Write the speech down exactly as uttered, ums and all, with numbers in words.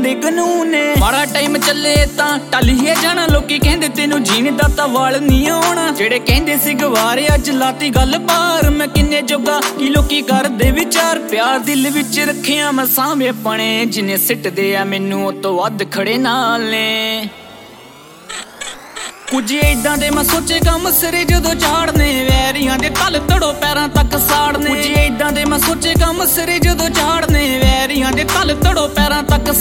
ਦੇ ਕਾਨੂੰਨ ਨੇ। ਮਾੜਾ ਟਾਈਮ ਚੱਲੇ ਤਾਂ ਟੱਲੀਏ ਜਾਣਾ, ਲੋਕੀ ਕਹਿੰਦੇ ਤੈਨੂੰ ਜੀਣ ਦਾ ਤਾਂ ਵਾਲ ਨਹੀਂ ਆਉਣਾ। ਜਿਹੜੇ ਕਹਿੰਦੇ ਸੀ ਗਵਾਰੇ ਅੱਜ ਲਾਤੀ ਗੱਲ ਪਾਰ, ਮੈਂ ਕਿੰਨੇ ਜੋਗਾ ਕੀ ਲੋਕੀ ਕਰਦੇ ਵਿਚਾਰ। ਪਿਆਰ ਦਿਲ ਵਿੱਚ ਰੱਖਿਆ ਮੈਂ ਸਾਂਭੇ ਪਣੇ, ਜਿੰਨੇ ਸਿੱਟਦੇ ਆ ਮੈਨੂੰ ਉਹ ਤੋਂ ਵੱਧ ਖੜੇ ਨਾਲ ਨੇ। ਕੁਝ ਏਦਾਂ ਦੇ ਮੈਂ ਸੋਚੇ ਕੰਮ ਸਿਰੇ ਜਦੋਂ ਝਾੜਨੇ, ਵੈਰੀਆਂ ਦੇ ਤਲ ਤੜੋ ਪੈਰਾਂ ਤੱਕ ਸਾੜਨੇ। ਕੁਝ ਏਦਾਂ ਦੇ ਮੈਂ ਸੋਚੇ ਕੰਮ ਸਿਰੇ ਜਦੋਂ ਝਾੜਨੇ, ਵੈਰੀਆਂ ਦੇ ਤਲ ਤੜੋ ਪੈਰਾਂ ਤੱਕ